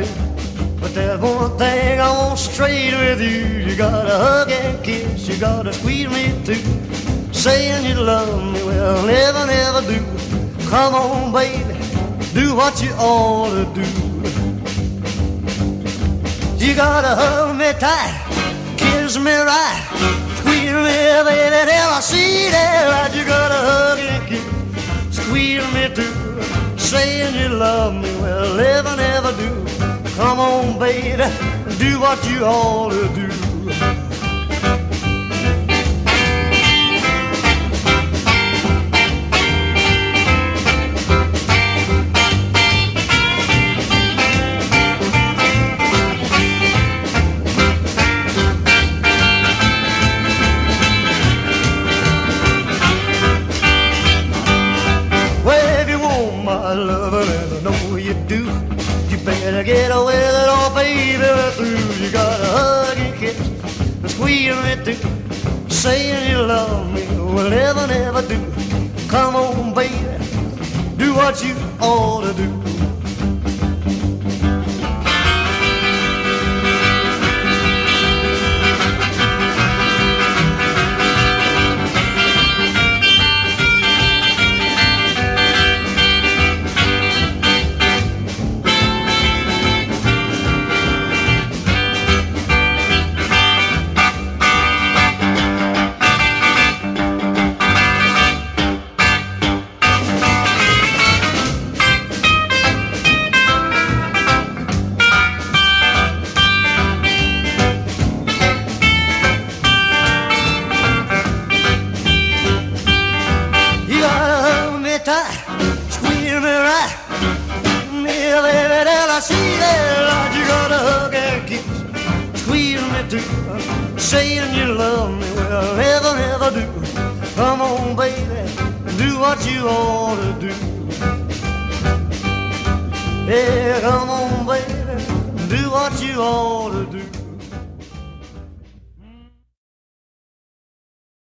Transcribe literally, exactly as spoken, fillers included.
do. But there's one thing I want straight with you. You gotta hug and kiss, you gotta squeeze me too. Saying you love me, well, never, never do. Come on, baby, do what you ought to do. You gotta hug me tight, kiss me right, squeeze me, baby, till I see that light. You gotta hug and kiss, squeeze me too. Saying you love me, well, never, never do. Come on, baby, do what you ought to do. My lover, and I know you do. You better get away with it, oh baby, we're through. You gotta hug and kiss and squeeze me too. Saying you love me will never, never do. Come on, baby, do what you ought to do. Tight, squeeze me right, me baby, till I see that light. You gotta hug and kiss, squeeze me too. Saying you love me, well, never, never do. Come on, baby, do what you ought to do. Yeah, come on, baby, do what you ought to do.